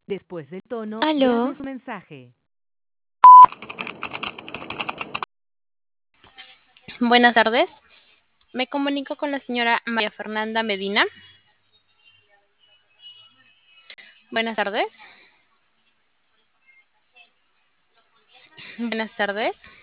Después del tono, Aló, grabe su mensaje. buenas tardes. Me comunico con la señora María Fernanda Medina. Buenas tardes. Buenas tardes.